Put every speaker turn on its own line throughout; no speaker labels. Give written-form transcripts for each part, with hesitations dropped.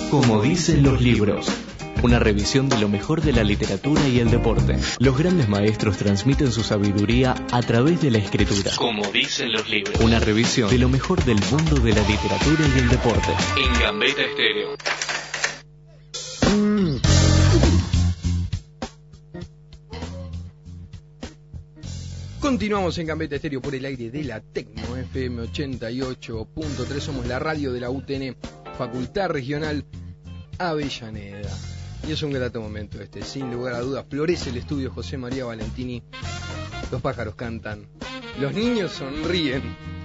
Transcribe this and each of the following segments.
Como dicen los libros. Una revisión de lo mejor de la literatura y el deporte. Los grandes maestros transmiten su sabiduría a través de la escritura. Como dicen los libros. Una revisión de lo mejor del mundo de la literatura y el deporte. En Gambetta Estéreo.
Continuamos en Gambetta Estéreo por el aire de la Tecno FM 88.3. Somos la radio de la UTN, Facultad Regional Avellaneda. Y es un grato momento sin lugar a dudas. Florece el estudio José María Valentini. Los pájaros cantan. Los niños sonríen.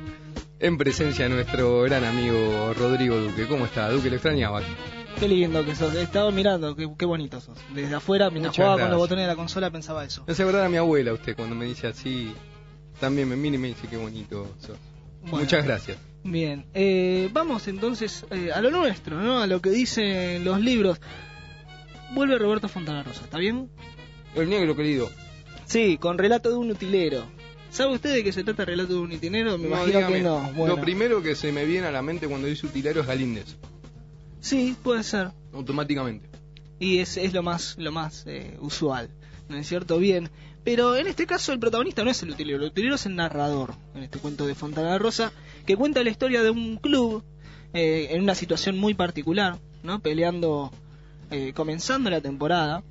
En presencia de nuestro gran amigo Rodrigo Duque. ¿Cómo está, Duque? ¿Lo extrañabas?
Qué lindo que sos. Estaba mirando, qué bonito sos. Desde afuera, mientras jugaba con los botones de la consola, pensaba eso.
Me hace acordar a mi abuela usted cuando me dice así. También me mira y me dice qué bonito sos. Bueno, muchas gracias.
Bien, vamos entonces a lo nuestro, ¿no? A lo que dicen los libros. Vuelve Roberto Fontana Rosa, ¿está bien?
El negro querido.
Sí, con Relato de un utilero. ¿Sabe usted de qué se trata Relato de un utilero? Me imagino dígame, que no.
Bueno. Lo primero que se me viene a la mente cuando dice utilero es Galíndez.
Sí, puede ser.
Automáticamente.
Y es lo más usual, ¿no es cierto? Bien. Pero en este caso el protagonista no es el utilero es el narrador, en este cuento de Fontana Rosa, que cuenta la historia de un club en una situación muy particular, ¿no? Peleando, comenzando la temporada,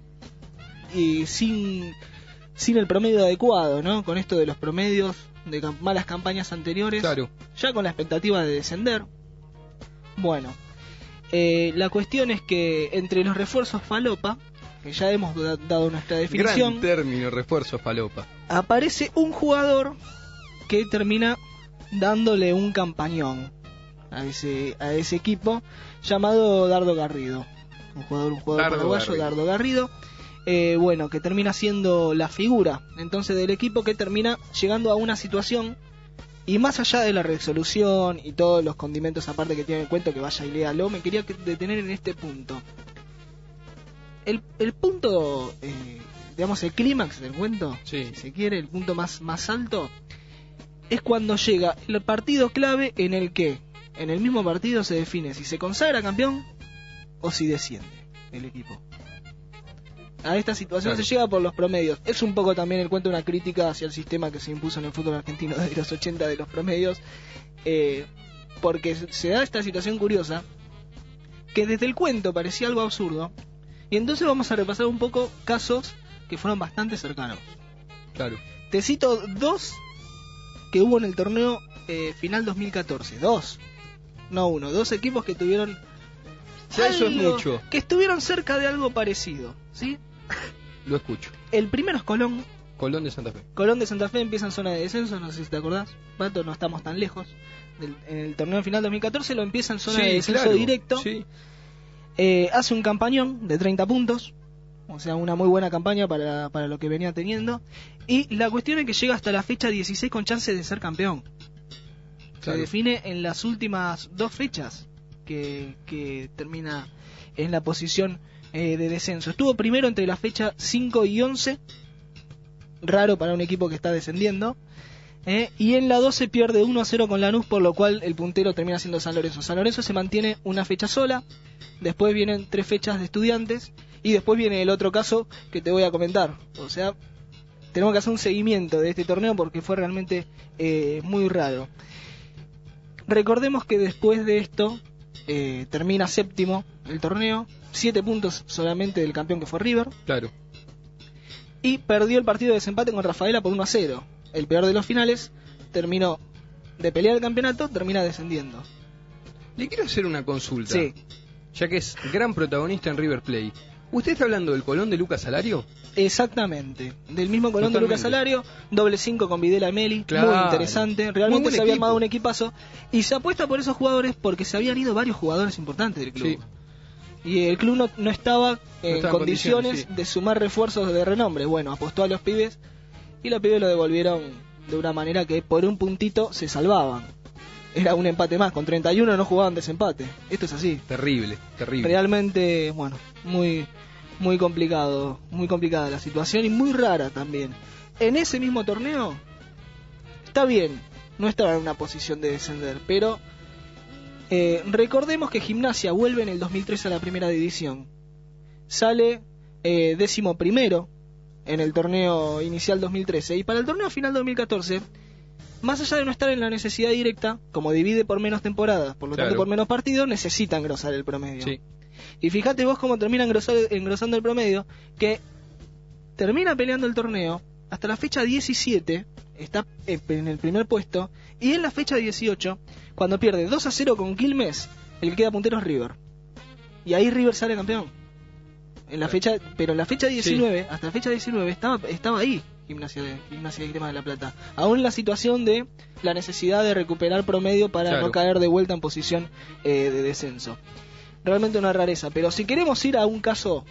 y sin el promedio adecuado, ¿no? Con esto de los promedios de malas campañas anteriores,
claro.
Ya con la expectativa de descender. Bueno, la cuestión es que entre los refuerzos falopa, que ya hemos dado nuestra definición.
Gran término, refuerzo falopa.
Aparece un jugador que termina dándole un campañón a ese equipo, llamado Dardo Garrido. Un jugador paraguayo, Dardo Garrido. Bueno, que termina siendo la figura entonces del equipo, que termina llegando a una situación, y más allá de la resolución y todos los condimentos aparte que tiene en cuenta, que vaya y léalo, me quería detener en este punto. El punto, digamos, el clímax del cuento,
sí.
Si se quiere, el punto más alto, es cuando llega el partido clave en el que, en el mismo partido, se define si se consagra campeón o si desciende el equipo. A esta situación, claro, se llega por los promedios. Es un poco también el cuento una crítica hacia el sistema que se impuso en el fútbol argentino de los 80 de los promedios, porque se da esta situación curiosa, que desde el cuento parecía algo absurdo. Y entonces vamos a repasar un poco casos que fueron bastante cercanos.
Claro.
Te cito dos que hubo en el torneo final 2014. Dos, no uno. Dos equipos que tuvieron...
Ya eso es mucho.
Que estuvieron cerca de algo parecido, ¿sí?
Lo escucho.
El primero es Colón.
Colón de Santa Fe.
Colón de Santa Fe empieza en zona de descenso, no sé si te acordás. Pato, no estamos tan lejos. En el torneo final 2014 lo empieza en zona de descenso, claro, directo.
Sí.
Hace un campañón de 30 puntos, o sea, una muy buena campaña para lo que venía teniendo. Y la cuestión es que llega hasta la fecha 16 con chance de ser campeón. Claro. Se define en las últimas dos fechas que termina en la posición de descenso. Estuvo primero entre la fecha 5 y 11, raro para un equipo que está descendiendo. Y en la 12 pierde 1-0 con Lanús, por lo cual el puntero termina siendo San Lorenzo. San Lorenzo se mantiene una fecha sola, después vienen 3 fechas de Estudiantes, y después viene el otro caso que te voy a comentar. O sea, tenemos que hacer un seguimiento de este torneo porque fue realmente muy raro. Recordemos que después de esto termina séptimo el torneo, 7 puntos solamente del campeón, que fue River.
Claro.
Y perdió el partido de desempate con Rafaela por 1-0. El peor de los finales, terminó de pelear el campeonato, termina descendiendo.
Le quiero hacer una consulta.
Sí.
Ya que es gran protagonista en River Plate. ¿Usted está hablando del Colón de Lucas Salario?
Exactamente, del mismo Colón. Totalmente. De Lucas Salario, doble 5 con Videla y Meli, claro. Muy interesante. Realmente se había armado un equipazo. Y se apuesta por esos jugadores porque se habían ido varios jugadores importantes del club. Sí. Y el club no estaba en condiciones, sí, de sumar refuerzos de renombre. Bueno, apostó a los pibes y los pibes lo devolvieron de una manera que por un puntito se salvaban. Era un empate más, con 31 no jugaban desempate. Esto es así.
Terrible, terrible.
Realmente, bueno, muy complicado, muy complicada la situación y muy rara también. En ese mismo torneo, está bien, no estaba en una posición de descender, pero Recordemos que Gimnasia vuelve en el 2003 a la primera división. Sale 11º en el torneo inicial 2013. Y para el torneo final 2014, más allá de no estar en la necesidad directa, como divide por menos temporadas, por lo tanto por menos partidos, necesita engrosar el promedio.
Sí.
Y fíjate vos cómo termina engrosando el promedio, que termina peleando el torneo hasta la fecha 17, está en el primer puesto, y en la fecha 18, cuando pierde 2-0 con Quilmes, el que queda puntero es River. Y ahí River sale campeón. Pero en la fecha 19, hasta la fecha 19, estaba ahí Gimnasia y Grima de la Plata. Aún en la situación de la necesidad de recuperar promedio para no caer de vuelta en posición de descenso. Realmente una rareza. Pero si queremos ir a un caso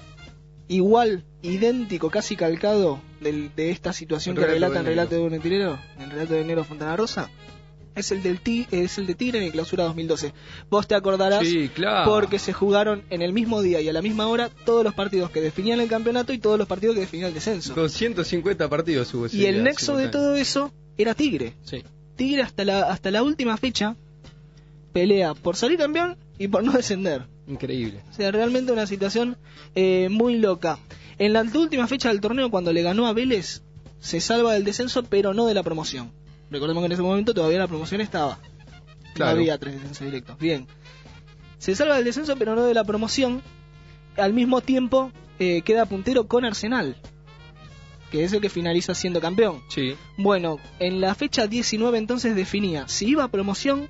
igual, idéntico, casi calcado de esta situación que relata en Relato de un Tirero, en Relato de Negro Fontana Rosa, es el de Tigre en el Clausura 2012. Vos te acordarás, porque se jugaron en el mismo día y a la misma hora todos los partidos que definían el campeonato y todos los partidos que definían el descenso.
250 partidos hubo.
Y el nexo de todo eso era Tigre. Sí. Tigre hasta la última fecha pelea por salir campeón y por no descender.
Increíble.
O sea, realmente una situación muy loca. En la última fecha del torneo, cuando le ganó a Vélez, se salva del descenso, pero no de la promoción. Recordemos que en ese momento todavía la promoción estaba. No había 3 descensos directos. Bien. Se salva del descenso, pero no de la promoción. Al mismo tiempo, queda puntero con Arsenal, que es el que finaliza siendo campeón.
Sí.
Bueno, en la fecha 19 entonces definía si iba a promoción,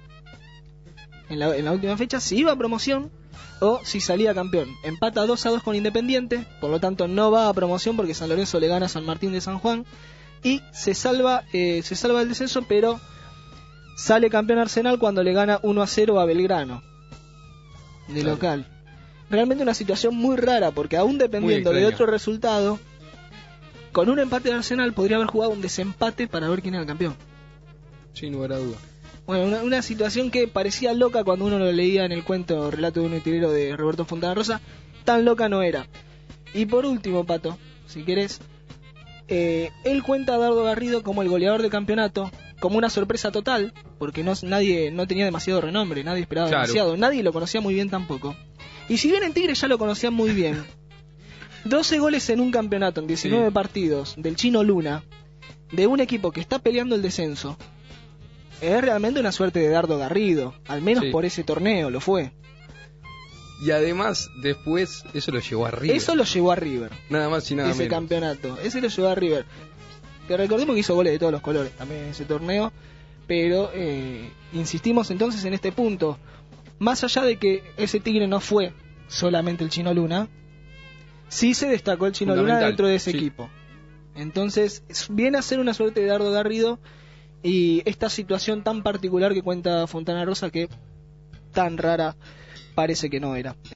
en la última fecha, si iba a promoción o si salía campeón. Empata 2-2 con Independiente, por lo tanto no va a promoción porque San Lorenzo le gana a San Martín de San Juan. Y se salva del descenso, pero sale campeón Arsenal cuando le gana 1-0 a Belgrano, de local. Realmente una situación muy rara, porque aún dependiendo de otro resultado, con un empate de Arsenal podría haber jugado un desempate para ver quién era el campeón.
Sin lugar a duda.
Bueno, una situación que parecía loca cuando uno lo leía en el cuento Relato de un Tirero de Roberto Fontana Rosa. Tan loca no era. Y por último, Pato, si querés, él cuenta a Dardo Garrido como el goleador del campeonato, como una sorpresa total, porque nadie no tenía demasiado renombre, nadie esperaba demasiado, nadie lo conocía muy bien tampoco. Y si bien en Tigre ya lo conocían muy bien, 12 goles en un campeonato en 19 partidos del Chino Luna, de un equipo que está peleando el descenso, es realmente una suerte de Dardo Garrido, al menos por ese torneo lo fue.
Y además, después, eso lo llevó a River.
Nada más y nada menos. Ese campeonato. Ese lo llevó a River. Que recordemos que hizo goles de todos los colores también en ese torneo. Pero insistimos entonces en este punto. Más allá de que ese Tigre no fue solamente el Chino Luna, sí se destacó el Chino Luna dentro de ese equipo. Entonces, viene a ser una suerte de Dardo Garrido. Y esta situación tan particular que cuenta Fontana Rosa, que tan rara parece que no era.